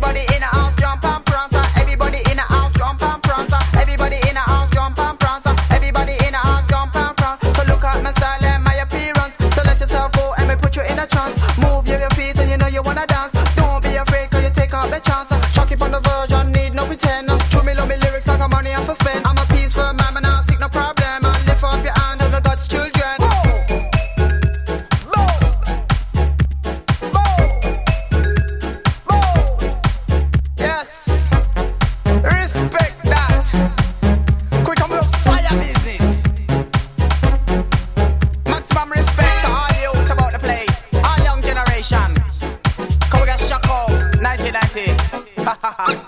Everybody in the house jump and prance. Everybody in the house jump and prance. Everybody in the house jump and prance. Everybody in the house jump and prance. So look at my style and my appearance. So let yourself go and me put you in a trance. Move your feet and you know you wanna dance. Don't be afraid 'cause you take out the chance. Chuck it on the version, need no pretend. True me love me lyrics like a money I for spend. I'm a peaceful man, man, I seek no problem. I lift up your hand and the God's children. Yes, respect that. Quick, come with fire business. Maximum respect to all youth about the play. All young generation. Come we got Shako, 1990.